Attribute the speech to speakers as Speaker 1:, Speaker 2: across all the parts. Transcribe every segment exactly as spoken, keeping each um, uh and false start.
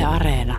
Speaker 1: Areena.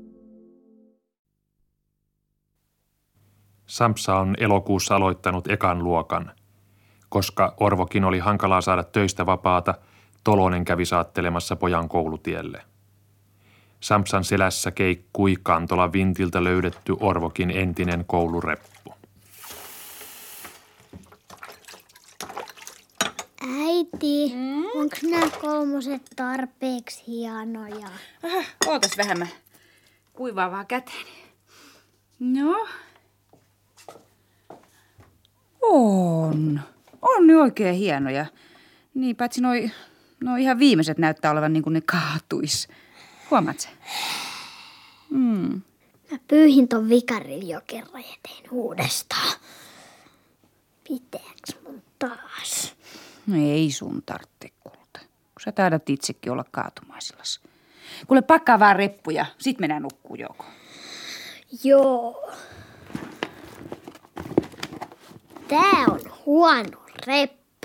Speaker 2: Sampsa on elokuussa aloittanut ekan luokan. Koska Orvokin oli hankalaa saada töistä vapaata, Tolonen kävi saattelemassa pojan koulutielle. Sampsan selässä keikkui Kantola vintiltä löydetty Orvokin entinen koulureppu.
Speaker 3: Äiti, mm? onko nämä kolmoset tarpeeksi hienoja?
Speaker 4: Aha, ootas vähän, mä kuivaan vaan käteeni. No. On. On ne oikein hienoja. Niin, paitsi noi, noi ihan viimeiset näyttää olevan niin kuin ne kaatuis. Huomaat sä? Mm.
Speaker 3: Mä pyyhin ton vikarille jo kerran ja tein uudestaan. Pitääks mun taas?
Speaker 4: No ei sun tarvitse, kulta. Kun sä taidat itsekin olla kaatumaisillas. Kuule, pakkaa vaan reppuja, sit mennään nukkuu joko.
Speaker 3: Joo. Tää on huono reppu.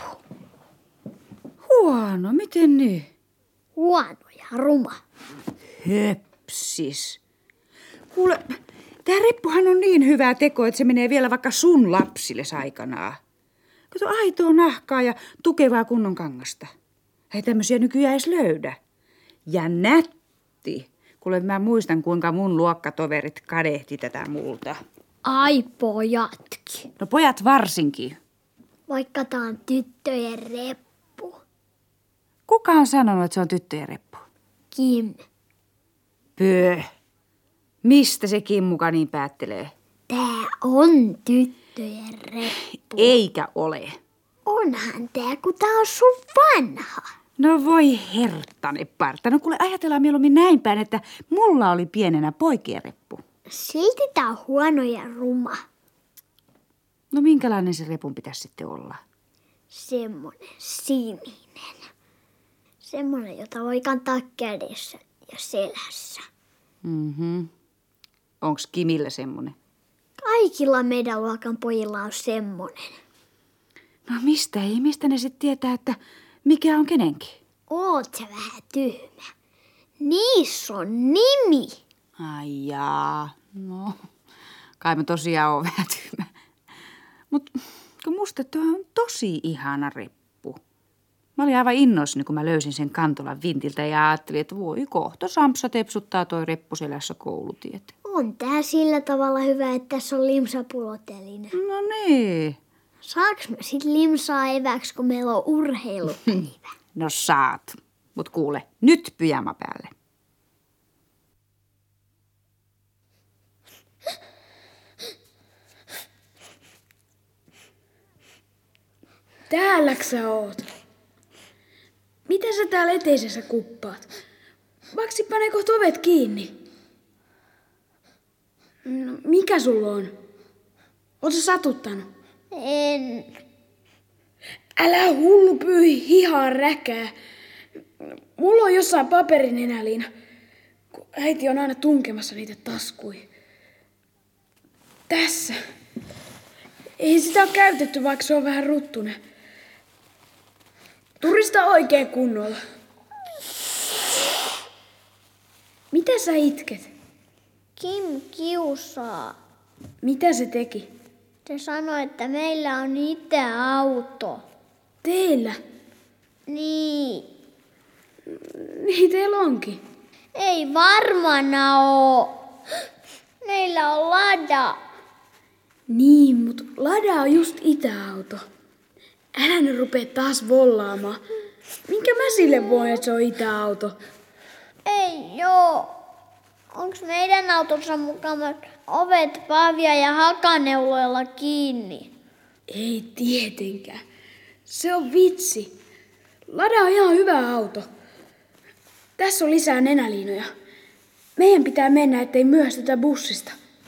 Speaker 4: Huono, miten niin?
Speaker 3: Huono ja ruma.
Speaker 4: Höpsis. Kuule, tää reppuhan on niin hyvää tekoa, että se menee vielä vaikka sun lapsille aikanaan. Kato, aitoa nahkaa ja tukevaa kunnon kangasta. Ei tämmöisiä nykyään edes löydä. Ja nätti. Kuule, mä muistan, kuinka mun luokkatoverit kadehti tätä multa.
Speaker 3: Ai pojatkin.
Speaker 4: No pojat varsinkin.
Speaker 3: Vaikka tää on tyttöjen reppu.
Speaker 4: Kuka on sanonut, että se on tyttöjen reppu?
Speaker 3: Kim.
Speaker 4: Pöö. Mistä se Kimmuka niin päättelee?
Speaker 3: Tää on tyttöjen reppu.
Speaker 4: Eikä ole.
Speaker 3: Onhan tää, kun tää on sun vanha.
Speaker 4: No voi herttane parta. No kuule, ajatellaan mieluummin näin päin, että mulla oli pienenä poikien reppu.
Speaker 3: Silti tää on huono ja ruma.
Speaker 4: No minkälainen se repun pitäisi sitten olla?
Speaker 3: Semmonen sininen. Semmonen, jota voi kantaa kädessä ja selässä.
Speaker 4: Mhm. Onks Kimillä semmonen?
Speaker 3: Kaikilla meidän luokan pojilla on semmonen.
Speaker 4: No mistä ei? Mistä ne sitten tietää, että mikä on kenenkin?
Speaker 3: Oot sä vähän tyhmä. Niissä on nimi.
Speaker 4: Ai jaa. No, kai mä tosiaan oon vähän tyhmä. Mut kun musta tuo on tosi ihana reppu. Mä olin aivan innoissani, kun mä löysin sen Kantolan vintiltä ja ajattelin, että voi kohta Sampsa tepsuttaa toi reppu selässä koulutiet.
Speaker 3: On tää sillä tavalla hyvä, että tässä on limsapulotelinen.
Speaker 4: No niin.
Speaker 3: Saaks mä sit limsaa eväksi, kun meillä on urheilupäivä?
Speaker 4: No saat. Mut kuule, nyt pyjama päälle.
Speaker 5: Täälläks sä oot? Mitä sä täällä eteisessä kuppaat? Vaksi panee kohta ovet kiinni. No, mikä sulla on? Oot sä satuttanut?
Speaker 3: En.
Speaker 5: Älä hullu pyyhi hihaa räkää. Mulla on jossain paperinenäliina, kun äiti on aina tunkemassa niitä taskui. Tässä. Ei sitä ole käytetty, vaikka se on vähän ruttunen. Turista oikein kunnolla. Mitä sä itket?
Speaker 3: Kim kiusaa.
Speaker 5: Mitä se teki?
Speaker 3: Se sanoi, että meillä on itse auto.
Speaker 5: Teillä?
Speaker 3: Niin.
Speaker 5: Niin teillä onkin.
Speaker 3: Ei varmana oo. Meillä on Lada.
Speaker 5: Niin, mutta Lada on just itäauto. Älä nyt rupee taas vollaamaan. Minkä mä sille voin, että se on itäauto?
Speaker 3: Ei joo. Onks meidän autossa mukana ovet pavia ja hakaneuloilla kiinni?
Speaker 5: Ei tietenkään. Se on vitsi. Lada on ihan hyvä auto. Tässä on lisää nenäliinoja. Meidän pitää mennä, ettei myöhästytä bussista.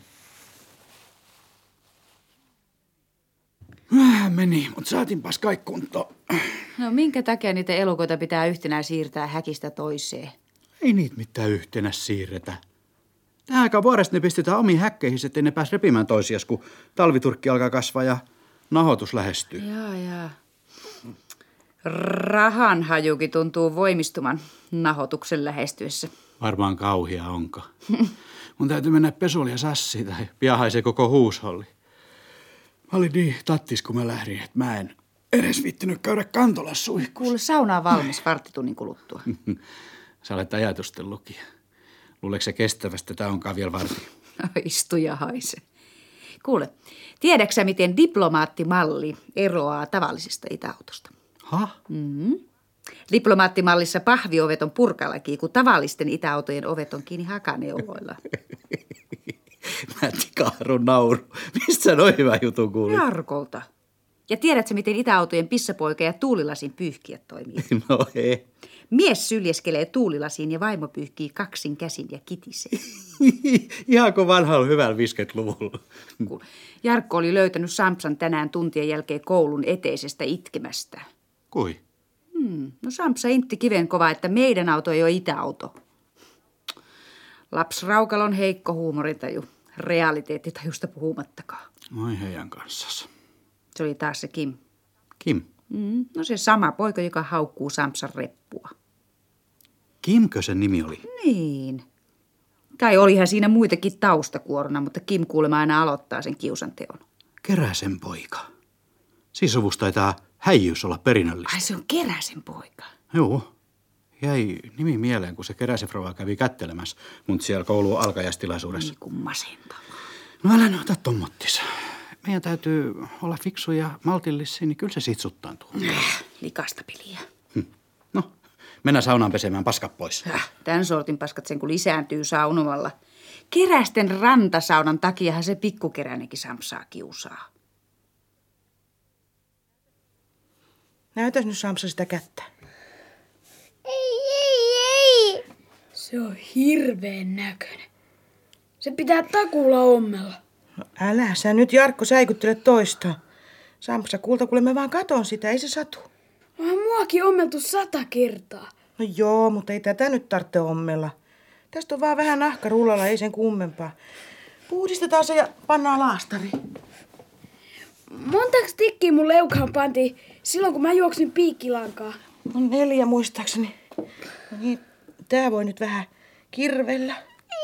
Speaker 6: Meni, mutta saatinpas kaikki kuntoon.
Speaker 4: No minkä takia niitä elukoita pitää yhtenään siirtää häkistä toiseen?
Speaker 6: Ei niitä mitään yhtenä siirretä. Tähän aikaan vuodesta ne pistetään omiin häkkeihin, ettei ne pääs repimään toisias, kun talviturkki alkaa kasvaa ja nahoitus lähestyy.
Speaker 4: Jaa, jaa. Rahan hajukin tuntuu voimistuman nahotuksen lähestyessä.
Speaker 6: Varmaan kauhia onko. Mun täytyy mennä pesulia sassiin tai pian haisee koko huusholli. Mä olin niin tattis, kun mä lähdin, että mä en edes viittinyt käydä Kantolassa suihkussa.
Speaker 4: Kuule, sauna on valmis varttitunnin kuluttua.
Speaker 6: Sä olet ajatusten lukija. Luuleeko se kestävästä, tää onkaan vielä varti?
Speaker 4: Istu ja haise. Kuule, tiedätkö miten diplomaattimalli eroaa tavallisesta itäautosta?
Speaker 6: Ha?
Speaker 4: Mm-hmm. Diplomaattimallissa pahviovet on purkalaki, kun tavallisten itäautojen ovet on kiinni hakaneuvoilla.
Speaker 6: Mä tikahdun nauru. Mistä sä noin hyvä jutun kuulit?
Speaker 4: Jarkolta. Ja tiedätkö, miten itäautojen pissapoika ja tuulilasin pyyhkijät toimii?
Speaker 6: No ei.
Speaker 4: Mies syljeskelee tuulilasiin ja vaimo pyyhkii kaksin käsin ja kitisee.
Speaker 6: Ihan kuin vanhalla hyvällä viisikymmentäluvulla.
Speaker 4: Jarkko oli löytänyt Sampsan tänään tuntien jälkeen koulun eteisestä itkemästä.
Speaker 6: Kui?
Speaker 4: Hmm. No Sampsa intti kiven kova, että meidän auto ei ole itäauto. Lapsraukalla on heikko huumorintaju. Realiteettitajusta puhumattakaan.
Speaker 6: Oi heidän kanssas.
Speaker 4: Se oli taas se Kim.
Speaker 6: Kim?
Speaker 4: Mm, no se sama poika, joka haukkuu Sampsan reppua.
Speaker 6: Kimkö sen nimi oli?
Speaker 4: Niin. Tai olihan siinä muitakin taustakuorona, mutta Kim kuulemma aina aloittaa sen kiusanteon.
Speaker 6: Keräsen poika. Siis suvusta taitaa häijyys olla perinnöllistä.
Speaker 4: Ai se on Keräsen poika.
Speaker 6: Joo. Jäi nimi mieleen, kun se Keräsen rouva kävi kättelemässä mut siellä koulun alkajastilaisuudessa.
Speaker 4: Niin kuin masentavaa.
Speaker 6: No älä noita tommottis. Meidän täytyy olla fiksuja ja maltillisia, niin kyllä se siitä suttaantuu.
Speaker 4: Äh, likasta piliä.
Speaker 6: Hm. No, mennään saunaan pesemään paskat pois.
Speaker 4: Äh, tän sortin paskat sen kun lisääntyy saunomalla. Kerästen rantasaunan takiahan se pikkukeräinenkin Sampsaa kiusaa.
Speaker 1: Näytäs nyt Sampsa sitä kättä.
Speaker 3: Ei, ei, ei.
Speaker 5: Se on hirveän näköinen. Se pitää takuulla ommella.
Speaker 1: No älä sä nyt, Jarkko, säikyttele toista. Sampsa, kuulta, kuule mä vaan katon sitä, ei se satu.
Speaker 5: Onhan muakin ommeltu sata kertaa.
Speaker 1: No joo, mutta ei tätä nyt tarvitse ommella. Tästä on vaan vähän nahka rullalla, ei sen kummempaa. Puhdistetaan se ja pannaan laastari.
Speaker 5: Montaks tikkiä mun leukaan pantiin silloin, kun mä juoksin piikkilankaa?
Speaker 1: No neljä muistaakseni. No niin, tää voi nyt vähän kirvellä.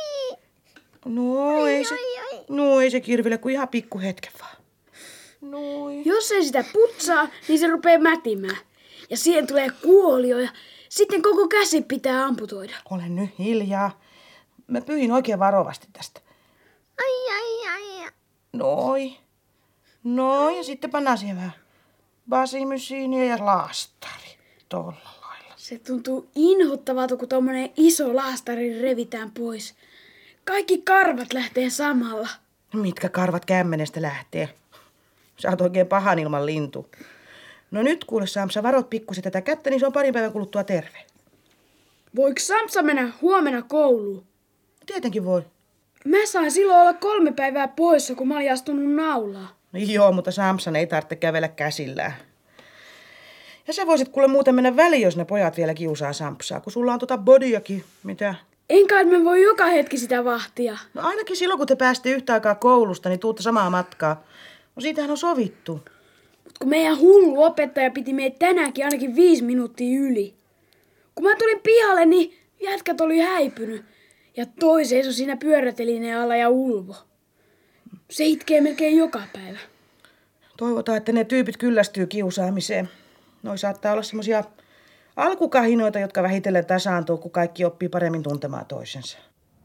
Speaker 1: No ei se, no ei se kirvele, kuin ihan pikku hetken vaan. Noin.
Speaker 5: Jos ei sitä putsaa, niin se rupeaa mätimään. Ja siihen tulee kuolio ja sitten koko käsi pitää amputoida.
Speaker 1: Ole nyt hiljaa. Mä pyyhin oikein varovasti tästä.
Speaker 3: Ai, ai, ai.
Speaker 1: Noin. Noin, ja sitten pannaan siihen vähän basimysiiniä ja laastari. Tolla lailla.
Speaker 5: Se tuntuu inhottavalta, kun tommonen iso laastari revitään pois. Kaikki karvat lähtee samalla.
Speaker 1: Mitkä karvat kämmenestä lähtee? Sä oot oikein pahan ilman lintu. No nyt kuule Sampsa, varot pikkusen tätä kättä, niin se on parin päivän kuluttua terve.
Speaker 5: Voiko Sampsa mennä huomenna kouluun?
Speaker 1: Tietenkin voi.
Speaker 5: Mä sain silloin olla kolme päivää poissa, kun mä olin astunut naulaa.
Speaker 1: No joo, mutta Sampsan ei tarvitse kävellä käsillään. Ja sä voisit kuule muuten mennä väliin, jos ne pojat vielä kiusaa Sampsaa, kun sulla on tota bodyakin. Mitä?
Speaker 5: Enkä mä voi joka hetki sitä vahtia.
Speaker 1: No ainakin silloin, kun te pääsitte yhtä aikaa koulusta, niin tuutte samaa matkaa. No siitähän on sovittu.
Speaker 5: Mut kun meidän hullu opettaja piti meitä tänäänkin ainakin viisi minuuttia yli. Kun mä tulin pihalle, niin jätkät oli häipynyt. Ja toi seisoi siinä pyörätelineen alla ja ulvo. Se itkee melkein joka päivä.
Speaker 1: Toivotaan, että ne tyypit kyllästyy kiusaamiseen. Noi saattaa olla semmosia alkukahinoita, jotka vähitellen tasaantuu, kun kaikki oppii paremmin tuntemaan toisensa.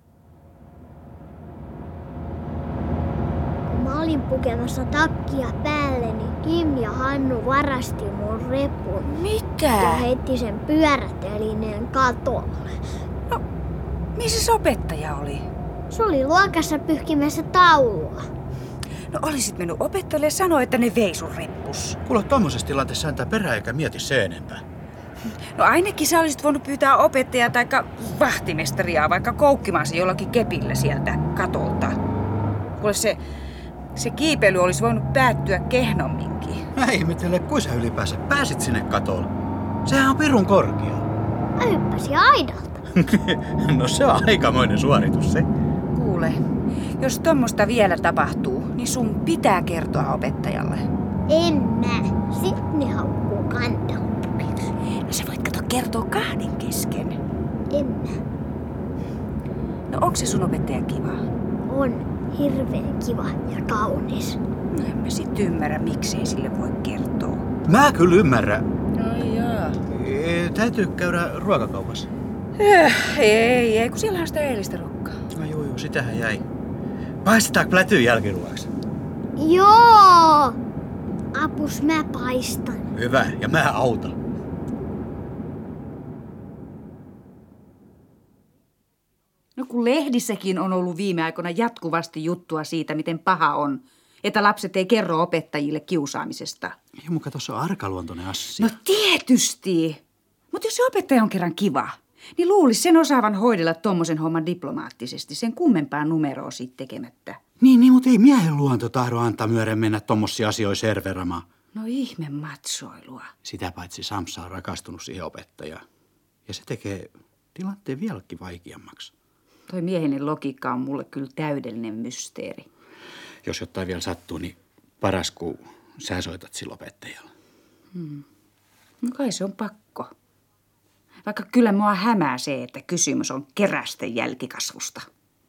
Speaker 3: Kun mä olin pukemassa takkia päälle, niin Kim ja Hannu varasti mun repun.
Speaker 4: Mitä?
Speaker 3: Ja heitti sen pyörätelineen katolle.
Speaker 4: No, missä se opettaja oli?
Speaker 3: Se oli luokassa pyyhkimässä taulua.
Speaker 4: No olisit mennyt opettajalle ja sanoa, että ne vei sun reppus.
Speaker 6: Kuule, tommosessa tilanteessa sääntää perää eikä mieti se enempää.
Speaker 4: No ainakin sä olisit voinut pyytää opettajaa tai vahtimestaria vaikka koukkimaan se jollakin kepillä sieltä katolta. Kuule se, se kiipeily olisi voinut päättyä kehnomminkin.
Speaker 6: Mä ihmetellen, kuin sä ylipäänsä pääsit sinne katolle. Sehän on pirun korkea.
Speaker 3: Mä hyppäsin aidalta.
Speaker 6: No se on aikamoinen suoritus se.
Speaker 4: Kuule, jos tommosta vielä tapahtuu, niin sun pitää kertoa opettajalle.
Speaker 3: En näe. Sitten ne haukkuu kantaupukiksi.
Speaker 4: No sä voit kato kertoa kahden kesken.
Speaker 3: En näe.
Speaker 4: No onko se sun opettaja kiva?
Speaker 3: On hirveän kiva ja kaunis.
Speaker 4: No en mä sit ymmärrä, miksei sille voi kertoa.
Speaker 6: Mä kyllä ymmärrän.
Speaker 4: Ai jaa.
Speaker 6: E, täytyy käydä ruokakaupassa.
Speaker 4: Eh, ei, ei, kun siellä on sitä eilistä rokkaa.
Speaker 6: No juu, juu, sitähän jäi. Paistetaanko plätyyn jälkiruoksi?
Speaker 3: Joo! Apus mä paistan.
Speaker 6: Hyvä, ja mä autan.
Speaker 4: No kun lehdissäkin on ollut viime aikoina jatkuvasti juttua siitä, miten paha on, että lapset ei kerro opettajille kiusaamisesta.
Speaker 6: Ei muka tossa on arkaluontoinen asia.
Speaker 4: No tietysti. Mutta jos se opettaja on kerran kiva, niin luulisi sen osaavan hoidella tommosen homman diplomaattisesti, sen kummempaa numeroa siitä tekemättä.
Speaker 6: Niin, niin, mutta ei miehen luonto tahdo antaa myöden mennä tommosia asioita serveramaan.
Speaker 4: No ihme matsoilua.
Speaker 6: Sitä paitsi Samsa on rakastunut siihen opettajaan. Ja se tekee tilanteen vieläkin vaikeammaksi.
Speaker 4: Toi miehinen logiikka on mulle kyllä täydellinen mysteeri.
Speaker 6: Jos jotain vielä sattuu, niin paras kun sä soitat sillä opettajalla.
Speaker 4: Hmm. No kai se on pakko. Vaikka kyllä mua hämää se, että kysymys on kerästen jälkikasvusta.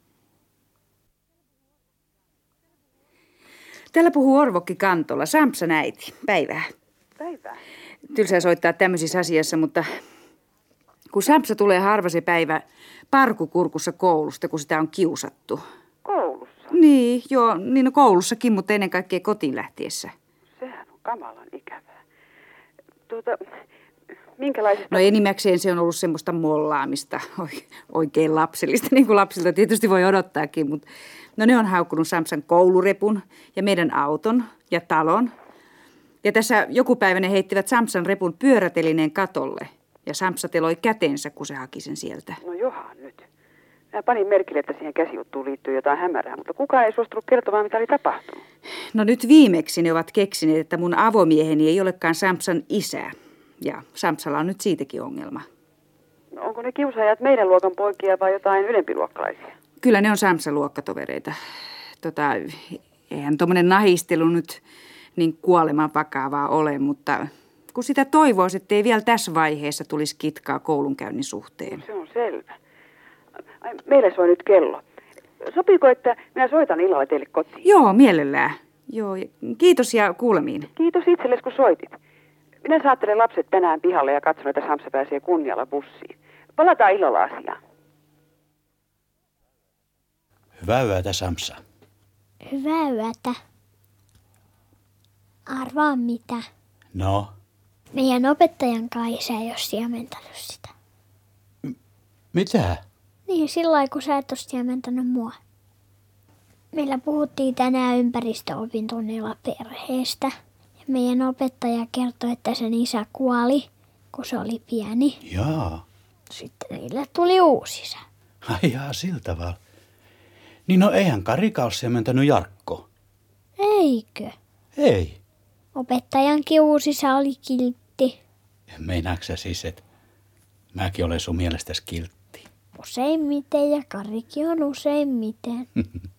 Speaker 4: Täällä puhuu Orvokki Kantola, Sampsan äiti. Päivää.
Speaker 7: Päivää.
Speaker 4: Tylsää soittaa tämmöisissä asiassa, mutta kun Sampsa tulee harva se päivä parkukurkussa koulusta, kun sitä on kiusattu.
Speaker 7: Koulussa?
Speaker 4: Niin, joo, niin no koulussakin, mutta ennen kaikkea kotiin lähtiessä.
Speaker 7: Sehän on kamalan ikävää. Tuota, minkälaisista...
Speaker 4: No enimmäkseen se on ollut semmoista mollaamista, oikein lapsellista, niin kuin lapsilta tietysti voi odottaakin, mutta no ne on haukkunut Sampsan koulurepun ja meidän auton ja talon. Ja tässä joku päivä ne heittivät Sampsan repun pyörätelineen katolle ja Sampsa teloi kätensä, kun se haki sen sieltä.
Speaker 7: No johan nyt. Mä panin merkille, että siihen käsijuttuun liittyy jotain hämärää, mutta kukaan ei suostunut kertomaan, mitä oli tapahtunut.
Speaker 4: No nyt viimeksi ne ovat keksineet, että mun avomieheni ei olekaan Sampsan isä. Ja Sampsalla on nyt siitäkin ongelma.
Speaker 7: No onko ne kiusaajat meidän luokan poikia vai jotain ylempiluokkalaisia?
Speaker 4: Kyllä ne on Sampsan luokkatovereita. Tota, eihän tommonen nahistelu nyt niin kuoleman vakavaa ole, mutta kun sitä toivoisi, ettei vielä tässä vaiheessa tulisi kitkaa koulunkäynnin suhteen.
Speaker 7: No, se on selvä. Ai, meille soi nyt kello. Sopiiko, että minä soitan illalla teille kotiin?
Speaker 4: Joo, mielellään. Joo, kiitos ja kuulemiin.
Speaker 7: Kiitos itsellesi, kun soitit. Minä saattelen lapset tänään pihalle ja katson, että Sampsa pääsee kunnialla bussiin. Palataan illalla asiaan.
Speaker 6: Hyvää yötä, Sampsa.
Speaker 3: Hyvää yötä. Arvaa mitä.
Speaker 6: No?
Speaker 3: Meidän opettajan Kaisa ei ole siementänyt sitä.
Speaker 6: M- mitä?
Speaker 3: Niin, sillä lailla, kun sä et ole siementänyt mua. Meillä puhuttiin tänään ympäristöopintunnilla perheestä. Ja meidän opettaja kertoi, että sen isä kuoli, kun se oli pieni.
Speaker 6: Jaa.
Speaker 3: Sitten niille tuli uusi isä.
Speaker 6: Ai jaa, sillä tavalla. Niin no eihän Karika ole siementänyt Jarkko.
Speaker 3: Eikö?
Speaker 6: Ei.
Speaker 3: Opettajankin uusi isä oli kiltti.
Speaker 6: Meinaatko sä siis, että mäkin olen sun mielestäsi kiltti?
Speaker 3: Useimmiten ja Karikin on useimmiten.